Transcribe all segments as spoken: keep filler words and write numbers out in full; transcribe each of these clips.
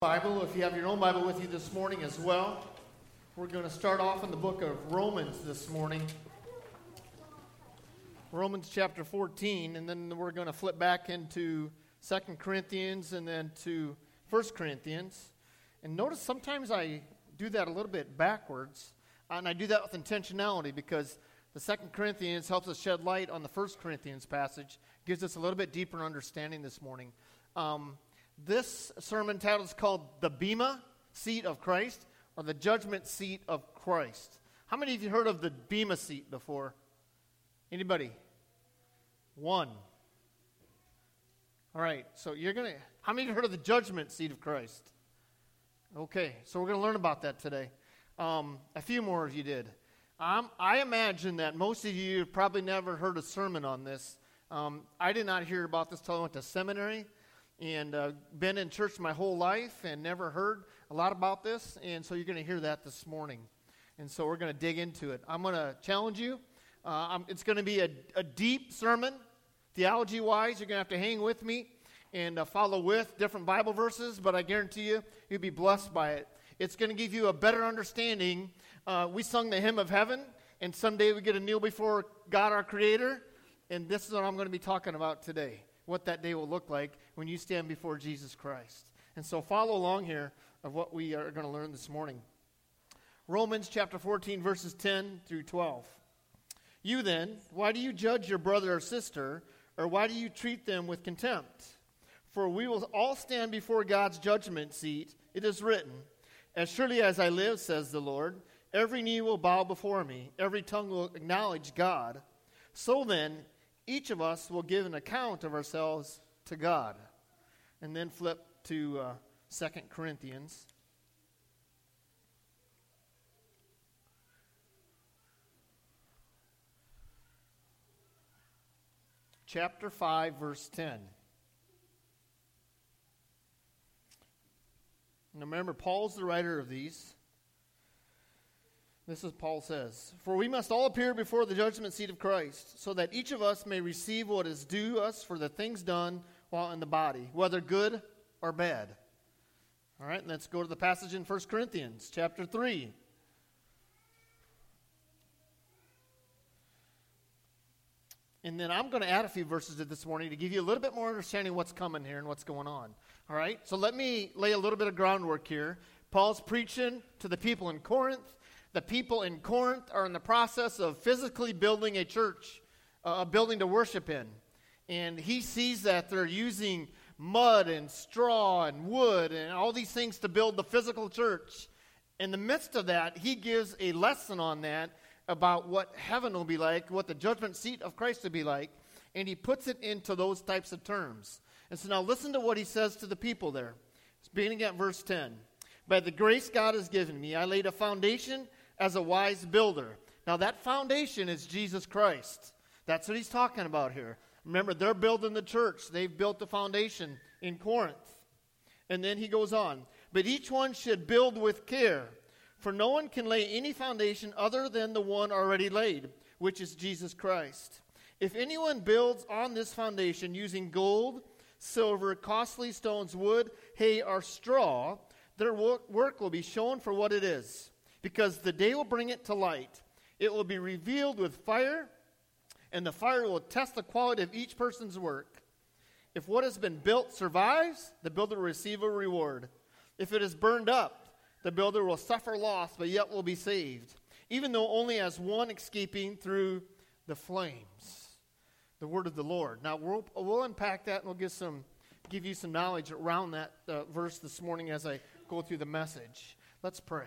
Bible, if you have your own Bible with you this morning as well, we're going to start off in the book of Romans this morning. Romans chapter fourteen, and then we're going to flip back into Second Corinthians and then to First Corinthians. And notice sometimes I do that a little bit backwards, and I do that with intentionality because the Second Corinthians helps us shed light on the First Corinthians passage, gives us a little bit deeper understanding this morning. Um, This sermon title is called The Bema Seat of Christ, or The Judgment Seat of Christ. How many of you heard of the Bema Seat before? Anybody? One. All right, so you're going to, how many of you heard of the Judgment Seat of Christ? Okay, so we're going to learn about that today. Um, a few more of you did. Um, I imagine that most of you have probably never heard a sermon on this. Um, I did not hear about this until I went to seminary. And uh, been in church my whole life and never heard a lot about this. And so you're going to hear that this morning. And so we're going to dig into it. I'm going to challenge you. Uh, I'm, it's going to be a, a deep sermon, theology-wise. You're going to have to hang with me and uh, follow with different Bible verses. But I guarantee you, you'll be blessed by it. It's going to give you a better understanding. Uh, we sung the Hymn of Heaven. And someday we get to kneel before God our Creator. And this is what I'm going to be talking about today. What that day will look like when you stand before Jesus Christ. And so follow along here of what we are going to learn this morning. Romans chapter fourteen, verses ten through twelve. You then, why do you judge your brother or sister, or why do you treat them with contempt? For we will all stand before God's judgment seat. It is written, as surely as I live, says the Lord, every knee will bow before me, every tongue will acknowledge God. So then, each of us will give an account of ourselves to God. And then flip to uh, Second Corinthians. Chapter five, verse ten. Now remember, Paul's the writer of these. This is Paul says, for we must all appear before the judgment seat of Christ, so that each of us may receive what is due us for the things done while in the body, whether good or bad. All right, let's go to the passage in First Corinthians chapter three. And then I'm going to add a few verses to this morning to give you a little bit more understanding of what's coming here and what's going on. All right, so let me lay a little bit of groundwork here. Paul's preaching to the people in Corinth. The people in Corinth are in the process of physically building a church, uh, a building to worship in. And he sees that they're using mud and straw and wood and all these things to build the physical church. In the midst of that, he gives a lesson on that about what heaven will be like, what the judgment seat of Christ will be like, and he puts it into those types of terms. And so now listen to what he says to the people there. It's beginning at verse ten. By the grace God has given me, I laid a foundation as a wise builder. Now that foundation is Jesus Christ. That's what he's talking about here. Remember, they're building the church. They've built the foundation in Corinth. And then he goes on. But each one should build with care, for no one can lay any foundation other than the one already laid, which is Jesus Christ. If anyone builds on this foundation using gold, silver, costly stones, wood, hay, or straw, their work will be shown for what it is, because the day will bring it to light. It will be revealed with fire, and the fire will test the quality of each person's work. If what has been built survives, the builder will receive a reward. If it is burned up, the builder will suffer loss, but yet will be saved, even though only as one escaping through the flames. The word of the Lord. Now, we'll, we'll unpack that, and we'll give, some, give you some knowledge around that uh, verse this morning as I go through the message. Let's pray.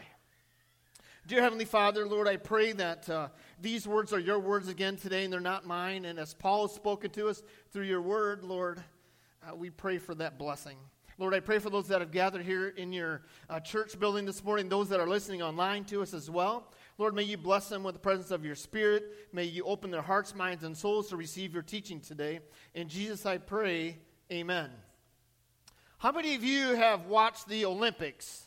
Dear Heavenly Father, Lord, I pray that uh, these words are your words again today, and they're not mine. And as Paul has spoken to us through your word, Lord, uh, we pray for that blessing. Lord, I pray for those that have gathered here in your uh, church building this morning, those that are listening online to us as well. Lord, may you bless them with the presence of your Spirit. May you open their hearts, minds, and souls to receive your teaching today. In Jesus I pray, amen. How many of you have watched the Olympics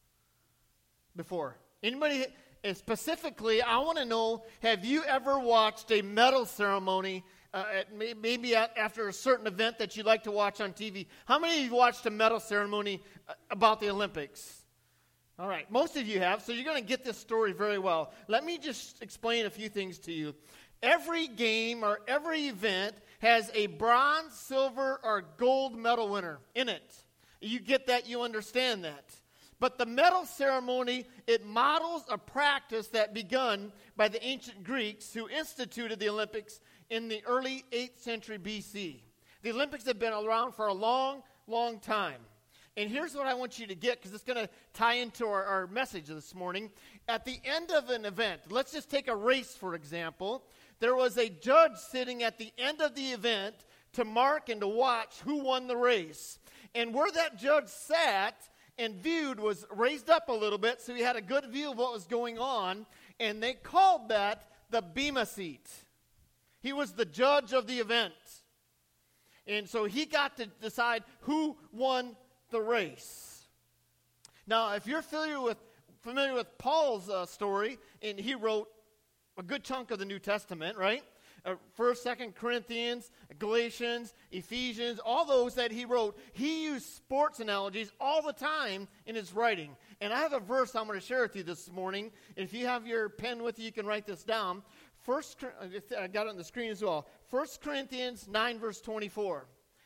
before? Anybody, and specifically, I want to know, have you ever watched a medal ceremony uh, at may, maybe at, after a certain event that you like to watch on T V. How many of you watched a medal ceremony uh, about the Olympics? All right, most of you have, so you're going to get this story very well. Let me just explain a few things to you. Every game or every event has a bronze, silver, or gold medal winner in it. You get that, you understand that. But the medal ceremony, it models a practice that begun by the ancient Greeks who instituted the Olympics in the early eighth century B C. The Olympics have been around for a long, long time. And here's what I want you to get, because it's going to tie into our, our message this morning. At the end of an event, let's just take a race, for example. There was a judge sitting at the end of the event to mark and to watch who won the race. And where that judge sat and viewed was raised up a little bit, so he had a good view of what was going on, and they called that the Bema seat. He was the judge of the event. And so he got to decide who won the race. Now, if you're familiar with familiar with Paul's uh, story, and he wrote a good chunk of the New Testament, right? Uh, First, Second Corinthians, Galatians, Ephesians, all those that he wrote, he used sports analogies all the time in his writing. And I have a verse I'm going to share with you this morning. If you have your pen with you, you can write this down. First, I got it on the screen as well. First Corinthians nine, verse twenty-four.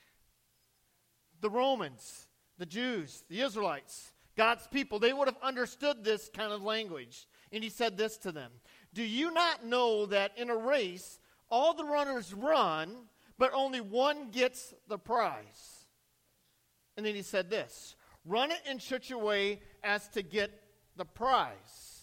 The Romans, the Jews, the Israelites, God's people, they would have understood this kind of language. And he said this to them. Do you not know that in a race, all the runners run, but only one gets the prize? And then he said this, run it in such a way as to get the prize.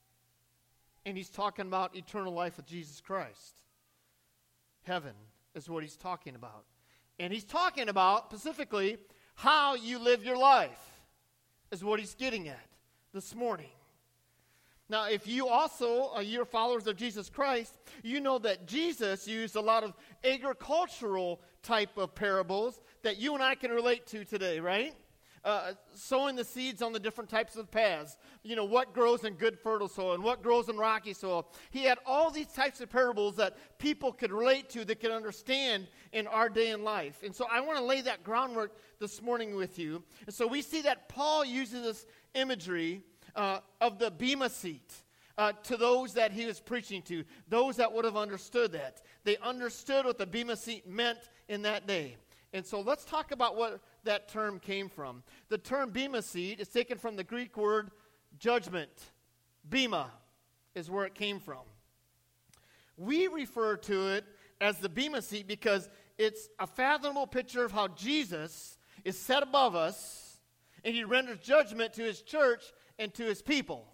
And he's talking about eternal life with Jesus Christ. Heaven is what he's talking about. And he's talking about, specifically, how you live your life is what he's getting at this morning. Now, if you also are your followers of Jesus Christ, you know that Jesus used a lot of agricultural type of parables that you and I can relate to today, right? Uh, sowing the seeds on the different types of paths. You know, what grows in good fertile soil and what grows in rocky soil. He had all these types of parables that people could relate to, that could understand in our day in life. And so I want to lay that groundwork this morning with you. And so we see that Paul uses this imagery uh, of the Bema seat uh, to those that he was preaching to, those that would have understood that. They understood what the Bema seat meant in that day. And so let's talk about what that term came from. The term Bema seat is taken from the Greek word judgment. Bema is where it came from. We refer to it as the Bema seat because it's a fathomable picture of how Jesus is set above us and he renders judgment to his church and to his people.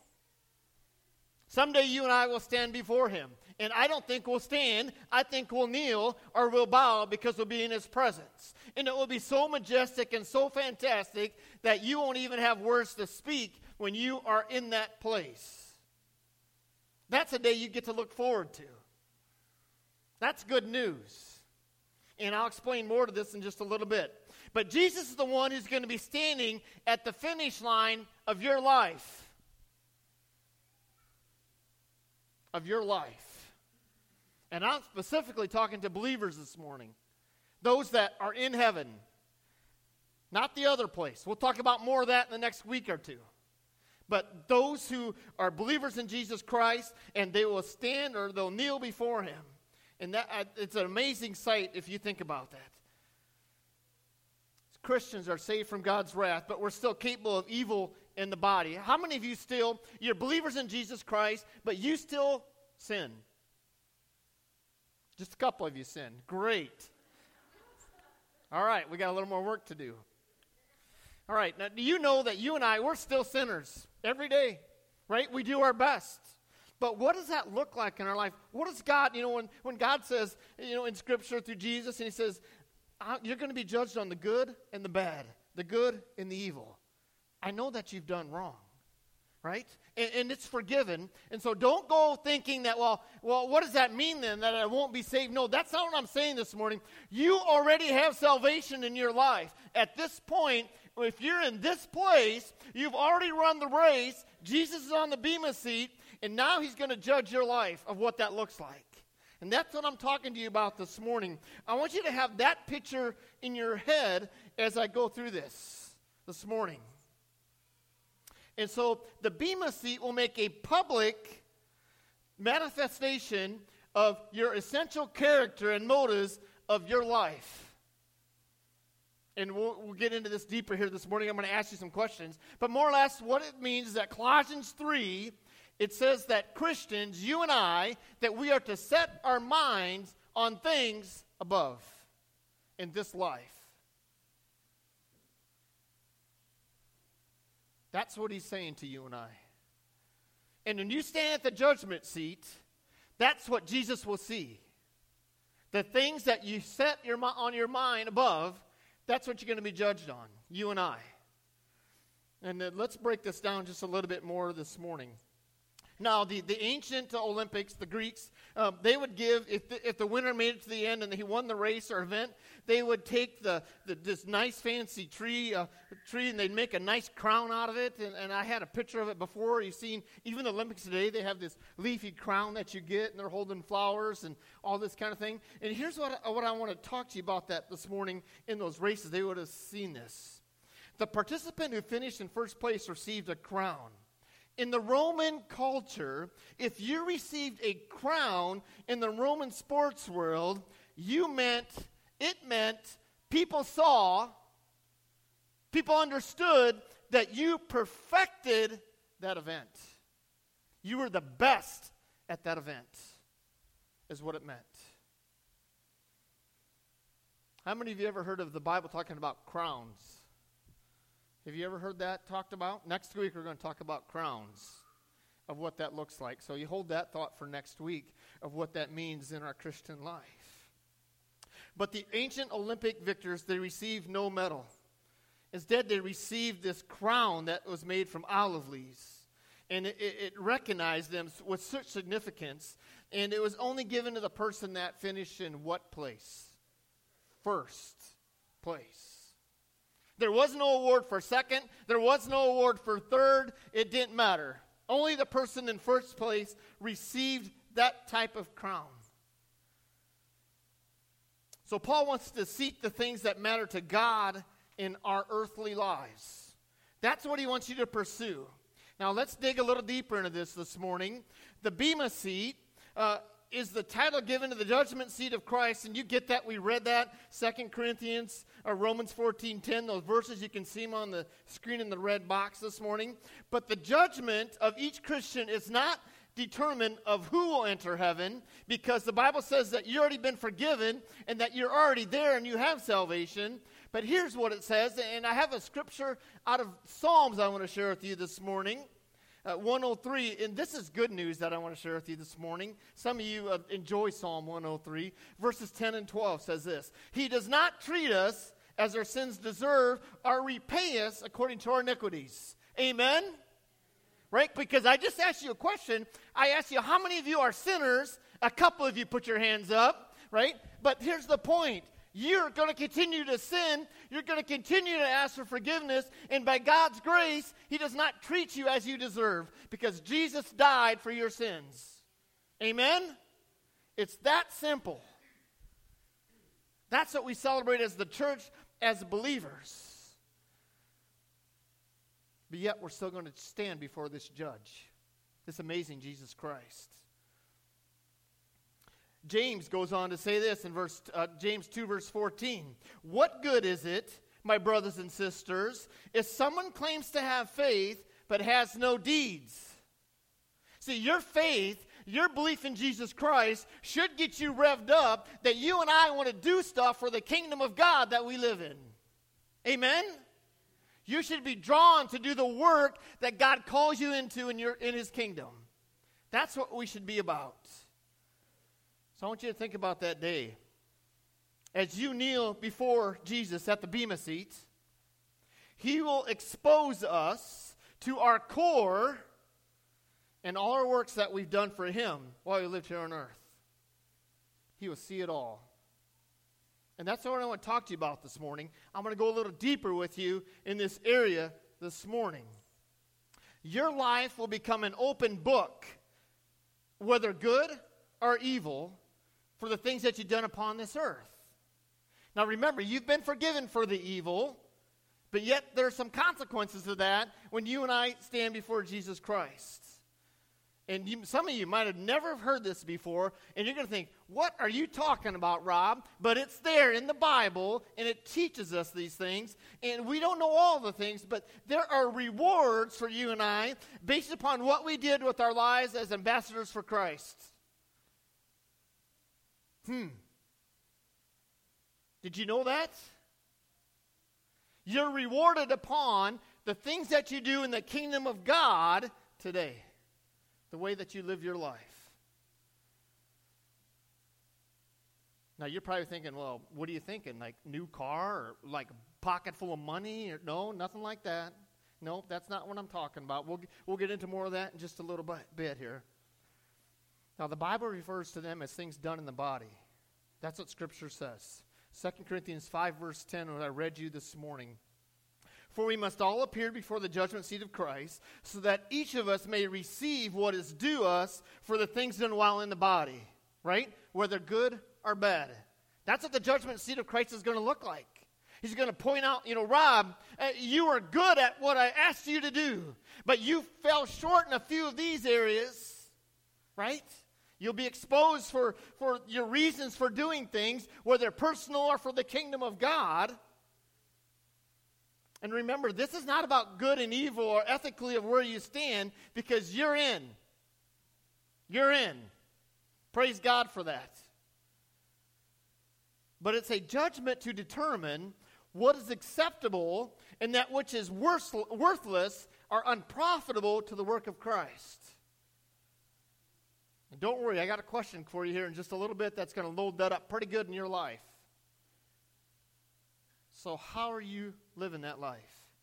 Someday you and I will stand before him. And I don't think we'll stand. I think we'll kneel or we'll bow because we'll be in his presence. And it will be so majestic and so fantastic that you won't even have words to speak when you are in that place. That's a day you get to look forward to. That's good news. And I'll explain more to this in just a little bit. But Jesus is the one who's going to be standing at the finish line of your life. Of your life. And I'm specifically talking to believers this morning. Those that are in heaven. Not the other place. We'll talk about more of that in the next week or two. But those who are believers in Jesus Christ, and they will stand or they'll kneel before him. And that uh, it's an amazing sight if you think about that. Christians are saved from God's wrath, but we're still capable of evil in the body. How many of you still, you're believers in Jesus Christ, but you still sin? Just a couple of you sin. Great. All right, we got a little more work to do. All right, now do you know that you and I, we're still sinners every day, right? We do our best. But what does that look like in our life? What does God, you know, when, when God says, you know, in Scripture through Jesus, and he says, you're going to be judged on the good and the bad, the good and the evil. I know that you've done wrong, right? And, and it's forgiven. And so don't go thinking that, well, well, what does that mean then, that I won't be saved? No, that's not what I'm saying this morning. You already have salvation in your life. At this point, if you're in this place, you've already run the race. Jesus is on the Bema seat, and now he's going to judge your life of what that looks like. And that's what I'm talking to you about this morning. I want you to have that picture in your head as I go through this this morning. And so the Bema seat will make a public manifestation of your essential character and motives of your life. And we'll, we'll get into this deeper here this morning. I'm going to ask you some questions. But more or less what it means is that Colossians three, it says that Christians, you and I, that we are to set our minds on things above in this life. That's what he's saying to you and I. And when you stand at the judgment seat, that's what Jesus will see. The things that you set your, on your mind above, that's what you're going to be judged on, you and I. And uh, let's break this down just a little bit more this morning. Now, the, the ancient Olympics, the Greeks, um, they would give, if the, if the winner made it to the end and he won the race or event, they would take the, the this nice fancy tree uh, tree and they'd make a nice crown out of it. And, and I had a picture of it before. You've seen, even the Olympics today, they have this leafy crown that you get, and they're holding flowers and all this kind of thing. And here's what, what I want to talk to you about that this morning in those races. They would have seen this. The participant who finished in first place received a crown. In the Roman culture, if you received a crown in the Roman sports world, you meant, it meant people saw, people understood that you perfected that event. You were the best at that event, is what it meant. How many of you ever heard of the Bible talking about crowns? Have you ever heard that talked about? Next week we're going to talk about crowns, of what that looks like. So you hold that thought for next week of what that means in our Christian life. But the ancient Olympic victors, they received no medal. Instead, they received this crown that was made from olive leaves. And it, it recognized them with such significance. And it was only given to the person that finished in what place? First place. There was no award for second. There was no award for third. It didn't matter. Only the person in first place received that type of crown. So Paul wants to seek the things that matter to God in our earthly lives. That's what he wants you to pursue. Now let's dig a little deeper into this this morning. The Bema seat uh, is the title given to the judgment seat of Christ, and you get that. We read that, Second Corinthians or Romans fourteen ten, those verses, you can see them on the screen in the red box this morning. But the judgment of each Christian is not determined of who will enter heaven, because the Bible says that you've already been forgiven and that you're already there and you have salvation. But here's what it says, and I have a scripture out of Psalms I want to share with you this morning. Uh, one oh three, and this is good news that I want to share with you this morning. Some of you uh, enjoy Psalm one oh three. Verses ten and twelve says this: He does not treat us as our sins deserve, or repay us according to our iniquities. Amen? Right? Because I just asked you a question. I asked you, how many of you are sinners? A couple of you put your hands up, right? But here's the point. You're going to continue to sin. You're going to continue to ask for forgiveness. And by God's grace, he does not treat you as you deserve, because Jesus died for your sins. Amen? It's that simple. That's what we celebrate as the church, as believers. But yet we're still going to stand before this judge, this amazing Jesus Christ. James goes on to say this in verse uh, James two, verse fourteen. What good is it, my brothers and sisters, if someone claims to have faith but has no deeds? See, your faith, your belief in Jesus Christ should get you revved up that you and I want to do stuff for the kingdom of God that we live in. Amen? You should be drawn to do the work that God calls you into in, your, in his kingdom. That's what we should be about. So I want you to think about that day. As you kneel before Jesus at the Bema seat, he will expose us to our core and all our works that we've done for him while we lived here on earth. He will see it all. And that's what I want to talk to you about this morning. I'm going to go a little deeper with you in this area this morning. Your life will become an open book, whether good or evil, for the things that you've done upon this earth. Now remember, you've been forgiven for the evil, but yet there are some consequences to that when you and I stand before Jesus Christ. And you, some of you might have never heard this before, and you're going to think, what are you talking about, Rob? But it's there in the Bible, and it teaches us these things. And we don't know all the things, but there are rewards for you and I based upon what we did with our lives as ambassadors for Christ. Hmm. Did you know that? You're rewarded upon the things that you do in the kingdom of God today. The way that you live your life. Now, you're probably thinking, well, what are you thinking? Like new car or like a pocket full of money? Or, no, nothing like that. No, that's not what I'm talking about. We'll, we'll get into more of that in just a little bit, bit here. Now, the Bible refers to them as things done in the body. That's what Scripture says. Second Corinthians five, verse ten, what I read you this morning. For we must all appear before the judgment seat of Christ, so that each of us may receive what is due us for the things done while in the body, right? Whether good or bad. That's what the judgment seat of Christ is going to look like. He's going to point out, you know, Rob, uh, you were good at what I asked you to do, but you fell short in a few of these areas, right? You'll be exposed for, for your reasons for doing things, whether personal or for the kingdom of God. And remember, this is not about good and evil or ethically of where you stand, because you're in. You're in. Praise God for that. But it's a judgment to determine what is acceptable and that which is worthless or unprofitable to the work of Christ. And don't worry, I got a question for you here in just a little bit that's going to load that up pretty good in your life. So how are you living that life?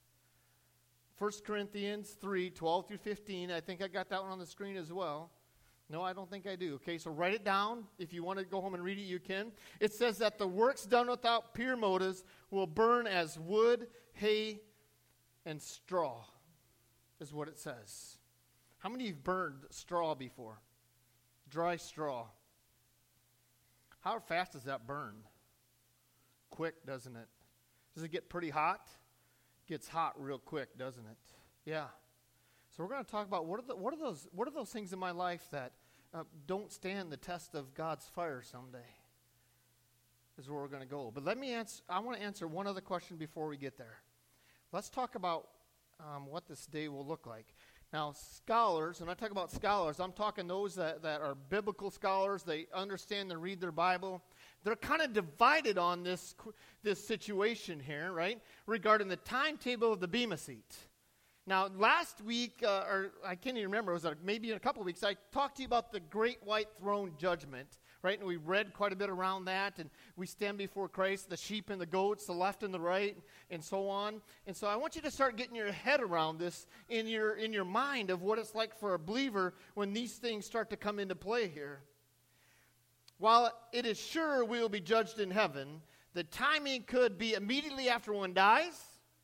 First Corinthians three, twelve through fifteen. I think I got that one on the screen as well. No, I don't think I do. Okay, so write it down. If you want to go home and read it, you can. It says that the works done without pure motives will burn as wood, hay, and straw, is what it says. How many of you have burned straw before? Dry straw. How fast does that burn? Quick, doesn't it? Does it get pretty hot? Gets hot real quick, doesn't it? Yeah. So we're going to talk about what are the, what are those what are those things in my life that uh, don't stand the test of God's fire someday. Is where we're going to go. But let me answer. I want to answer one other question before we get there. Let's talk about um, what this day will look like. Now, scholars, when I talk about scholars, I'm talking those that, that are biblical scholars. They understand and read their Bible. They're kind of divided on this this situation here, right, regarding the timetable of the Bema seat. Now, last week, uh, or I can't even remember, it was a, maybe in a couple of weeks, I talked to you about the great white throne judgment, right? And we read quite a bit around that, and we stand before Christ, the sheep and the goats, the left and the right, and so on. And so I want you to start getting your head around this in your in your mind of what it's like for a believer when these things start to come into play here. While it is sure we will be judged in heaven, the timing could be immediately after one dies,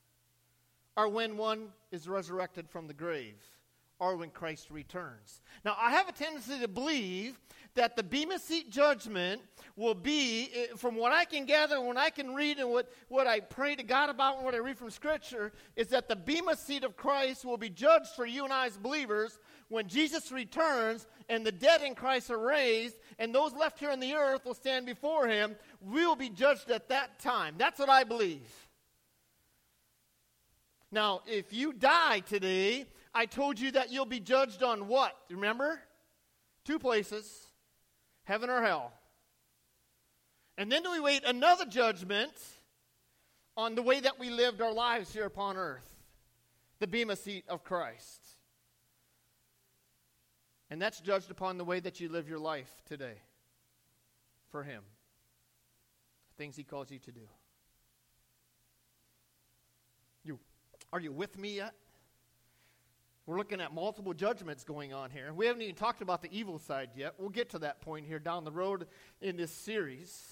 or when one is resurrected from the grave, or when Christ returns. Now, I have a tendency to believe that the Bema Seat judgment will be, from what I can gather, and what I can read, and what, what I pray to God about, and what I read from Scripture, is that the Bema Seat of Christ will be judged for you and I as believers when Jesus returns, and the dead in Christ are raised, and those left here on the earth will stand before Him. We will be judged at that time. That's what I believe. Now, if you die today, I told you that you'll be judged on what? Remember? Two places, heaven or hell. And then we wait another judgment on the way that we lived our lives here upon earth, the Bema Seat of Christ. And that's judged upon the way that you live your life today for Him, things He calls you to do. You, are you with me yet? We're looking at multiple judgments going on here. We haven't even talked about the evil side yet. We'll get to that point here down the road in this series.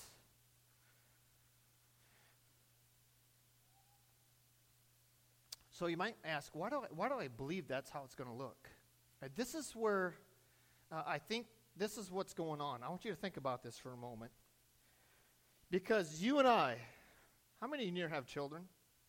So you might ask, why do I, why do I believe that's how it's going to look? Right, this is where uh, I think this is what's going on. I want you to think about this for a moment. Because you and I, how many in here have children?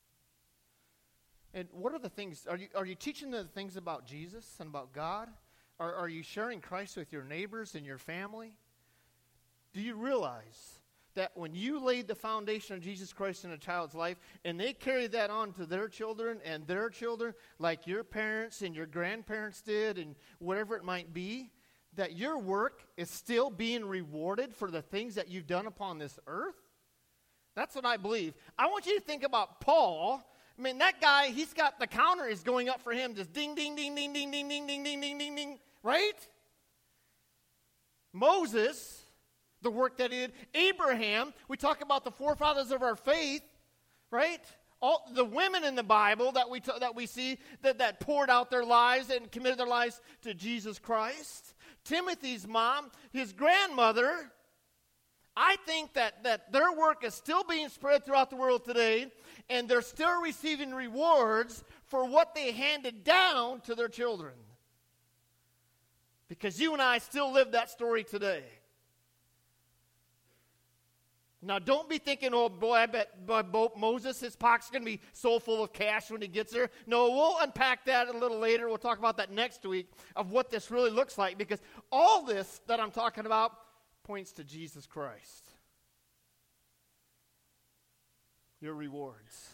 And what are the things, are you, are you teaching them the things about Jesus and about God? Or are you sharing Christ with your neighbors and your family? Do you realize that when you laid the foundation of Jesus Christ in a child's life, and they carry that on to their children and their children, like your parents and your grandparents did, and whatever it might be, that your work is still being rewarded for the things that you've done upon this earth? That's what I believe. I want you to think about Paul. I mean, that guy, he's got the counter is going up for him, just ding, ding, ding, ding, ding, ding, ding, ding, ding, ding, ding, ding, right? Moses, the work that he did. Abraham, we talk about the forefathers of our faith, right? All the women in the Bible that we t- that we see that, that poured out their lives and committed their lives to Jesus Christ. Timothy's mom, his grandmother. I think that, that their work is still being spread throughout the world today, and they're still receiving rewards for what they handed down to their children. Because you and I still live that story today. Now, don't be thinking, oh, boy, I bet boy, Moses, his pocket's going to be so full of cash when he gets there. No, we'll unpack that a little later. We'll talk about that next week of what this really looks like, because all this that I'm talking about points to Jesus Christ. Your rewards.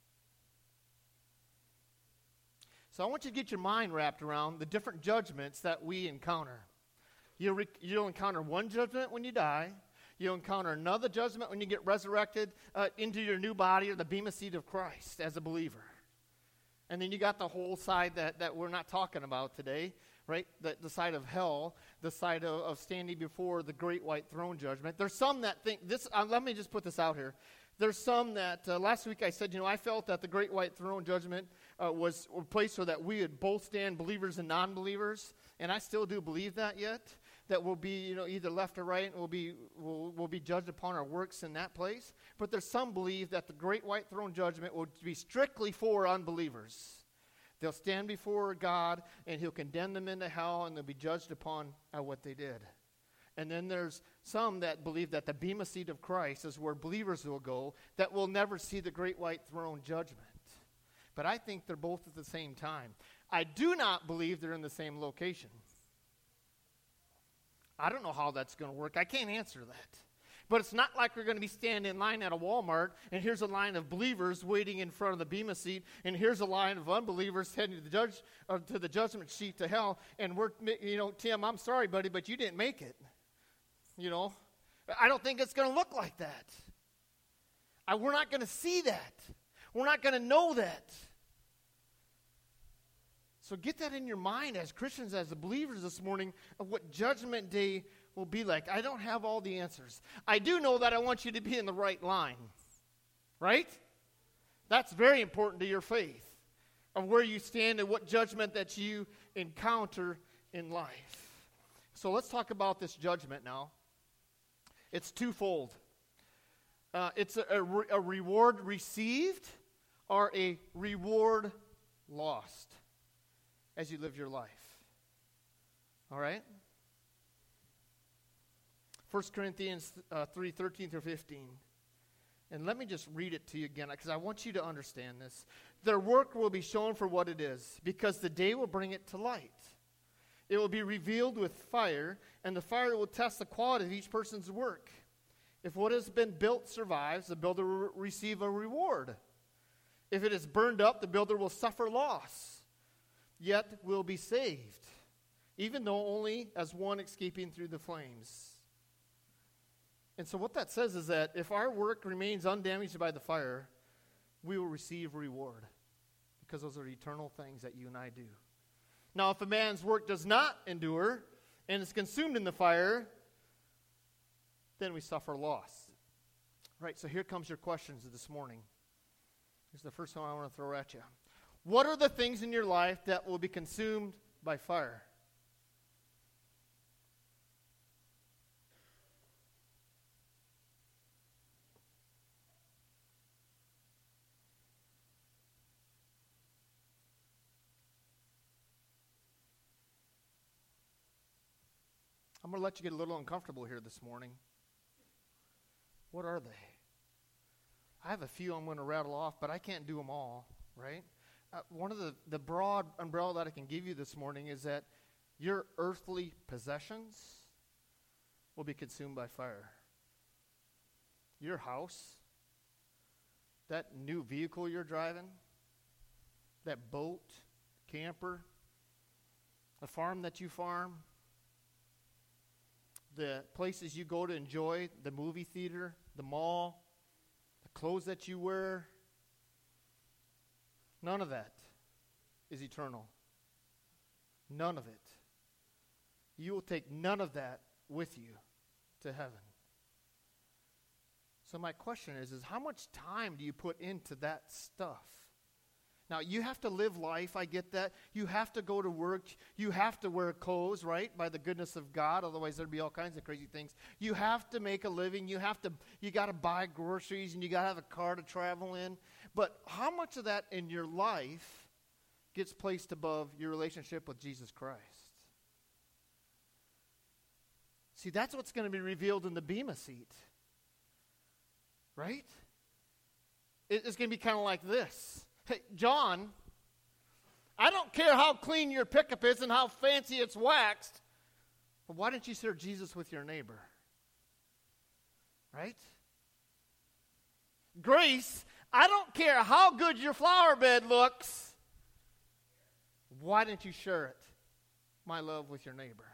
So I want you to get your mind wrapped around the different judgments that we encounter. You'll, re- you'll encounter one judgment when you die. You'll encounter another judgment when you get resurrected uh, into your new body, or the bema seat of Christ as a believer. And then you got the whole side that, that we're not talking about today, right? The, the side of hell, the side of, of standing before the great white throne judgment. There's some that think, this. Uh, let me just put this out here. There's some that, uh, last week I said, you know, I felt that the great white throne judgment uh, was a place so that we would both stand, believers and non-believers. And I still do believe that yet. That we'll be, you know, either left or right, and we'll be, we'll, we'll be judged upon our works in that place. But there's some believe that the great white throne judgment will be strictly for unbelievers. They'll stand before God, and he'll condemn them into hell, and they'll be judged upon uh, what they did. And then there's some that believe that the bema seat of Christ is where believers will go, that will never see the great white throne judgment. But I think they're both at the same time. I do not believe they're in the same location. I don't know how that's going to work. I can't answer that. But it's not like we're going to be standing in line at a Walmart, and here's a line of believers waiting in front of the bema seat, and here's a line of unbelievers heading to the judge or to the judgment seat to hell. And we're, you know, Tim, I'm sorry, buddy, but you didn't make it. You know, I don't think it's going to look like that. I, we're not going to see that. We're not going to know that. So get that in your mind as Christians, as the believers this morning, of what Judgment Day will be like. I don't have all the answers. I do know that I want you to be in the right line. Right? That's very important to your faith, of where you stand and what judgment that you encounter in life. So let's talk about this judgment now. It's twofold. Uh, it's a, a, re- a reward received or a reward lost as you live your life. All right? First Corinthians uh, three, thirteen through fifteen. And let me just read it to you again, because I want you to understand this. Their work will be shown for what it is, because the day will bring it to light. It will be revealed with fire, and the fire will test the quality of each person's work. If what has been built survives, the builder will receive a reward. If it is burned up, the builder will suffer loss, yet will be saved, even though only as one escaping through the flames. And so what that says is that if our work remains undamaged by the fire, we will receive reward, because those are eternal things that you and I do. Now, if a man's work does not endure and is consumed in the fire, then we suffer loss. All right, so here comes your questions this morning. Here's the first one I want to throw at you. What are the things in your life that will be consumed by fire? I'm going to let you get a little uncomfortable here this morning. What are they? I have a few I'm going to rattle off, but I can't do them all, right? Uh, one of the, the broad umbrella that I can give you this morning is that your earthly possessions will be consumed by fire. Your house, that new vehicle you're driving, that boat, camper, the farm that you farm, the places you go to enjoy, the movie theater, the mall, the clothes that you wear, none of that is eternal. None of it. You will take none of that with you to heaven. So my question is, is how much time do you put into that stuff? Now, you have to live life, I get that. You have to go to work. You have to wear clothes, right, by the goodness of God. Otherwise, there'd be all kinds of crazy things. You have to make a living. You have to, you got to buy groceries, and you got to have a car to travel in. But how much of that in your life gets placed above your relationship with Jesus Christ? See, that's what's going to be revealed in the Bema seat, right? It's going to be kind of like this. Hey, John, I don't care how clean your pickup is and how fancy it's waxed, but why didn't you share Jesus with your neighbor? Right? Grace, I don't care how good your flower bed looks, why didn't you share it, my love, with your neighbor?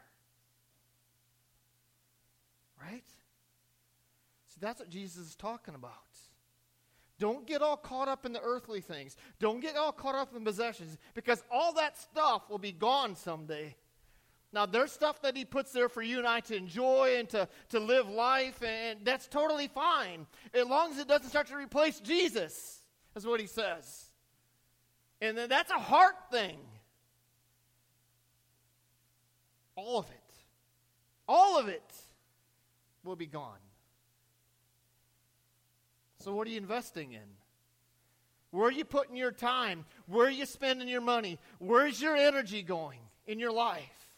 Right? So that's what Jesus is talking about. Don't get all caught up in the earthly things. Don't get all caught up in possessions, because all that stuff will be gone someday. Now, there's stuff that he puts there for you and I to enjoy and to, to live life, and that's totally fine, as long as it doesn't start to replace Jesus, is what he says. And then that's a heart thing. All of it. All of it will be gone. So what are you investing in? Where are you putting your time? Where are you spending your money? Where's your energy going in your life?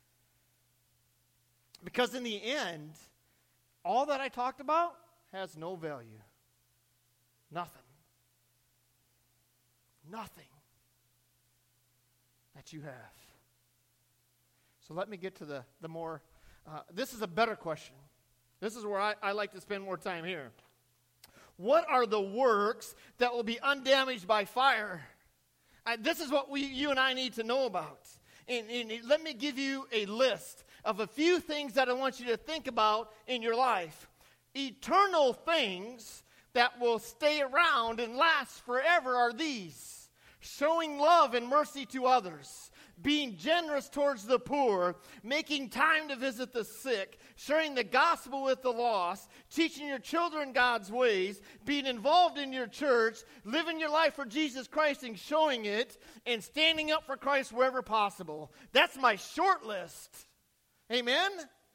Because in the end, all that I talked about has no value. Nothing. Nothing that you have. So let me get to the, the more, uh, this is a better question. This is where I, I like to spend more time here. What are the works that will be undamaged by fire? Uh, this is what we, you and I need to know about. And, and let me give you a list of a few things that I want you to think about in your life. Eternal things that will stay around and last forever are these: showing love and mercy to others, being generous towards the poor, making time to visit the sick, sharing the gospel with the lost, teaching your children God's ways, being involved in your church, living your life for Jesus Christ and showing it, and standing up for Christ wherever possible. That's my short list. Amen?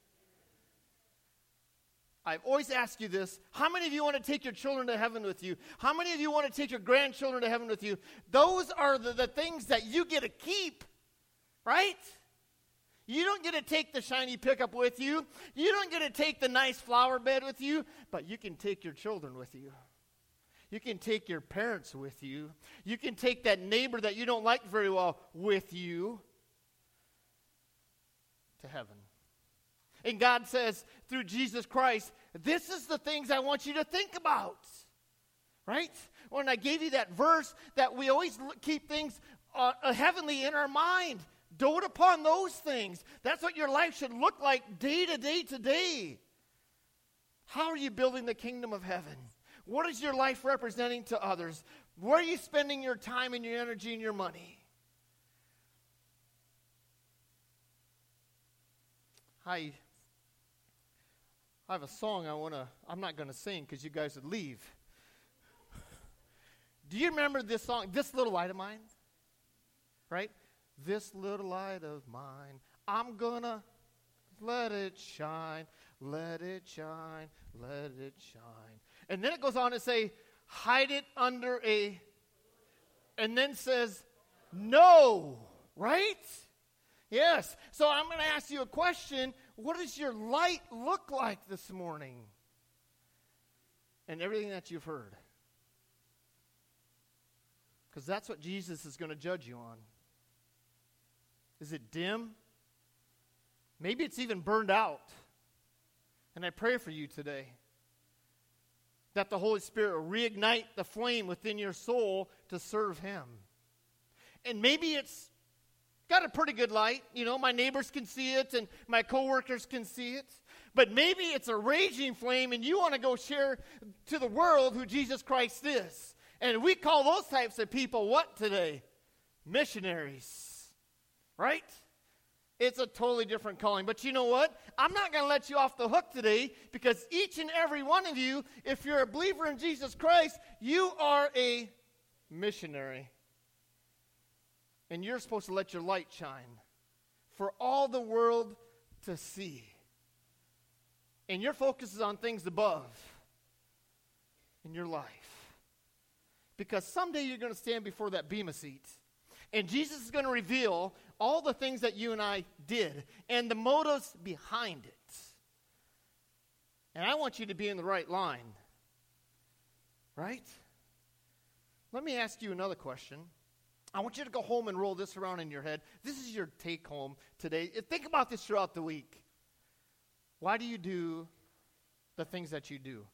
I've always asked you this. How many of you want to take your children to heaven with you? How many of you want to take your grandchildren to heaven with you? Those are the, the things that you get to keep. Right? You don't get to take the shiny pickup with you. You don't get to take the nice flower bed with you, but you can take your children with you. You can take your parents with you. You can take that neighbor that you don't like very well with you to heaven. And God says, through Jesus Christ, this is the things I want you to think about. Right? When I gave you that verse that we always keep things uh, heavenly in our mind. Dote upon those things. That's what your life should look like day to day to day. How are you building the kingdom of heaven? What is your life representing to others? Where are you spending your time and your energy and your money? I, I have a song I want to, I'm not going to sing because you guys would leave. Do you remember this song, This Little Light of Mine? Right? This little light of mine, I'm gonna let it shine, let it shine, let it shine. And then it goes on to say, hide it under a, and then says, no, right? Yes. So I'm going to ask you a question. what does your light look like this morning? And everything that you've heard. Because that's what Jesus is going to judge you on. Is it dim? Maybe it's even burned out. And I pray for you today that the Holy Spirit will reignite the flame within your soul to serve Him. And maybe it's got a pretty good light. You know, my neighbors can see it and my coworkers can see it. But maybe it's a raging flame and you want to go share to the world who Jesus Christ is. And we call those types of people what today? Missionaries. Right? It's a totally different calling. But you know what? I'm not going to let you off the hook today, because each and every one of you, if you're a believer in Jesus Christ, you are a missionary. And you're supposed to let your light shine for all the world to see. And your focus is on things above in your life. Because someday you're going to stand before that bema seat. And Jesus is going to reveal all the things that you and I did and the motives behind it. And I want you to be in the right line. Right? Let me ask you another question. I want you to go home and roll this around in your head. This is your take home today. Think about this throughout the week. Why do you do the things that you do?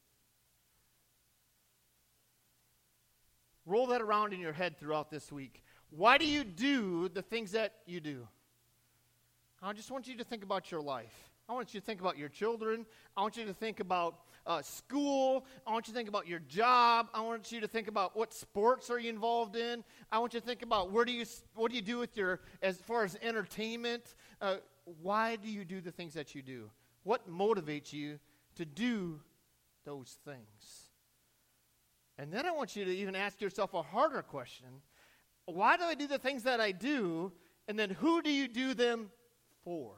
Roll that around in your head throughout this week. Why do you do the things that you do? I just want you to think about your life. I want you to think about your children. I want you to think about uh, school. I want you to think about your job. I want you to think about what sports are you involved in. I want you to think about where do you what do you do with your, as far as entertainment. Uh, why do you do the things that you do? What motivates you to do those things? And then I want you to even ask yourself a harder question. Why do I do the things that I do? And then who do you do them for?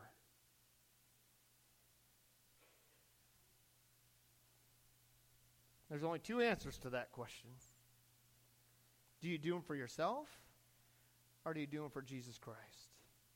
There's only two answers to that question. Do you do them for yourself? Or do you do them for Jesus Christ?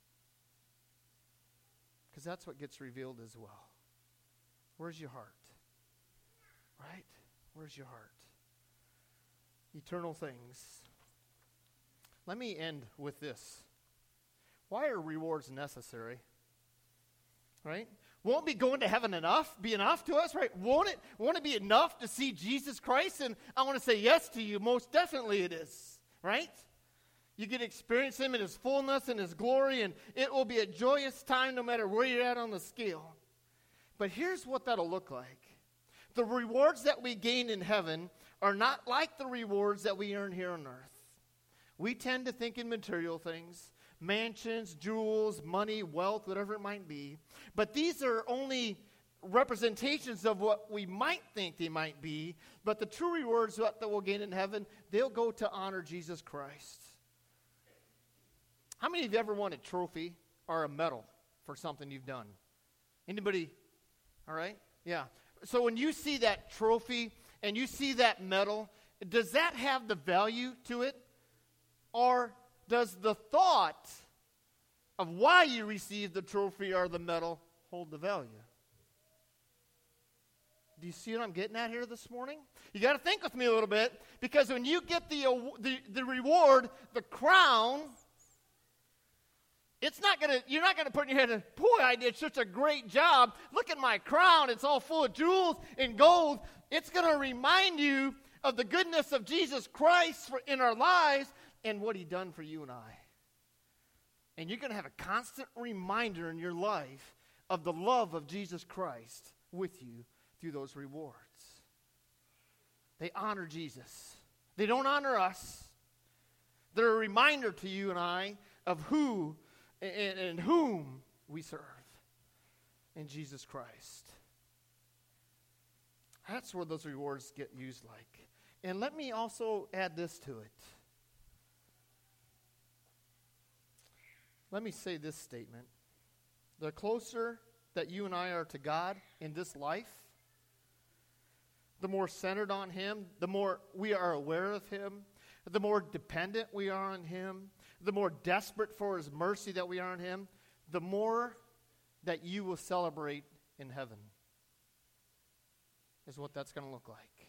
Because that's what gets revealed as well. Where's your heart? Right? Where's your heart? Eternal things. Let me end with this. Why are rewards necessary? Right? Won't be going to heaven enough be enough to us, right? Won't it, won't it be enough to see Jesus Christ? And I want to say yes to you. Most definitely it is, right? You get to experience Him in His fullness and His glory, and it will be a joyous time no matter where you're at on the scale. But here's what that'll look like. The rewards that we gain in heaven are not like the rewards that we earn here on earth. We tend to think in material things, mansions, jewels, money, wealth, whatever it might be. But these are only representations of what we might think they might be. But the true rewards that we'll gain in heaven, they'll go to honor Jesus Christ. How many of you ever won a trophy or a medal for something you've done? Anybody? All right? Yeah. So when you see that trophy and you see that medal, does that have the value to it? Or does the thought of why you received the trophy or the medal hold the value? Do you see what I'm getting at here this morning? You got to think with me a little bit, because when you get the, the, the reward, the crown, it's not gonna. You're not gonna put in your head, boy, I did such a great job. Look at my crown; it's all full of jewels and gold. It's gonna remind you of the goodness of Jesus Christ for, in our lives and what He done for you and I. And you're gonna have a constant reminder in your life of the love of Jesus Christ with you through those rewards. They honor Jesus. They don't honor us. They're a reminder to you and I of who and, and whom we serve in Jesus Christ. That's where those rewards get used like. And let me also add this to it. Let me say this statement. The closer that you and I are to God in this life, the more centered on Him, the more we are aware of Him, the more dependent we are on Him, the more desperate for His mercy that we are on Him, the more that you will celebrate in heaven is what that's going to look like.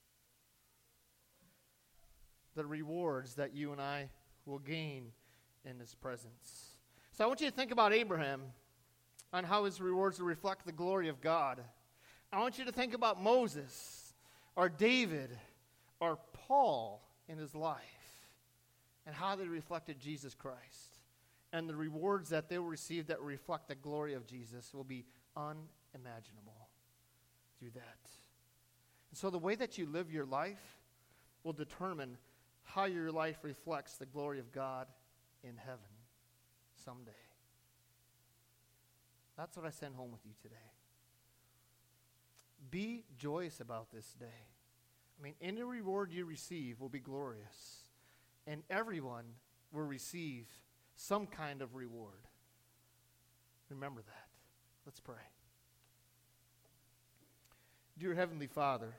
The rewards that you and I will gain in his presence. So I want you to think about Abraham on how his rewards will reflect the glory of God. I want you to think about Moses or David or Paul in his life and how they reflected Jesus Christ. And the rewards that they will receive that reflect the glory of Jesus will be unimaginable through that. And so the way that you live your life will determine how your life reflects the glory of God in heaven someday. That's what I send home with you today. Be joyous about this day. I mean, any reward you receive will be glorious. And everyone will receive some kind of reward. Remember that. Let's pray. Dear Heavenly Father,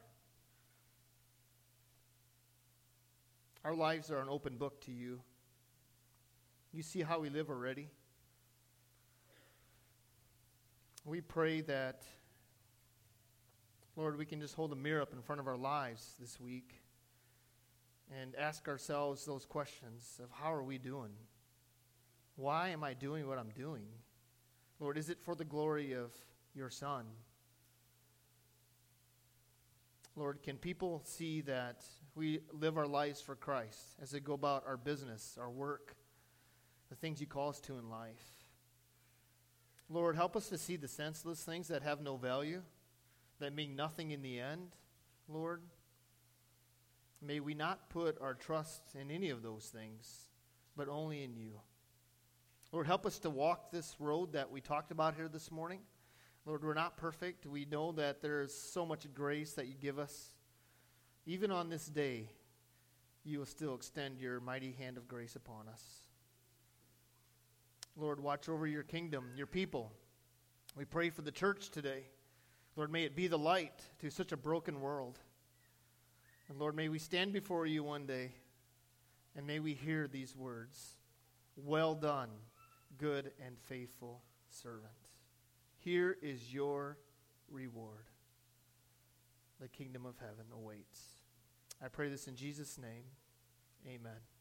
our lives are an open book to you. You see how we live already. We pray that, Lord, we can just hold a mirror up in front of our lives this week and ask ourselves those questions of how are we doing? Why am I doing what I'm doing? Lord, is it for the glory of your Son? Lord, can people see that we live our lives for Christ as they go about our business, our work, the things you call us to in life? Lord, help us to see the senseless things that have no value, that mean nothing in the end, Lord. May we not put our trust in any of those things, but only in you. Lord, help us to walk this road that we talked about here this morning. Lord, we're not perfect. We know that there is so much grace that you give us. Even on this day, you will still extend your mighty hand of grace upon us. Lord, watch over your kingdom, your people. We pray for the church today. Lord, may it be the light to such a broken world. And Lord, may we stand before you one day, and may we hear these words, "Well done, good and faithful servant. Here is your reward. The kingdom of heaven awaits." I pray this in Jesus' name. Amen.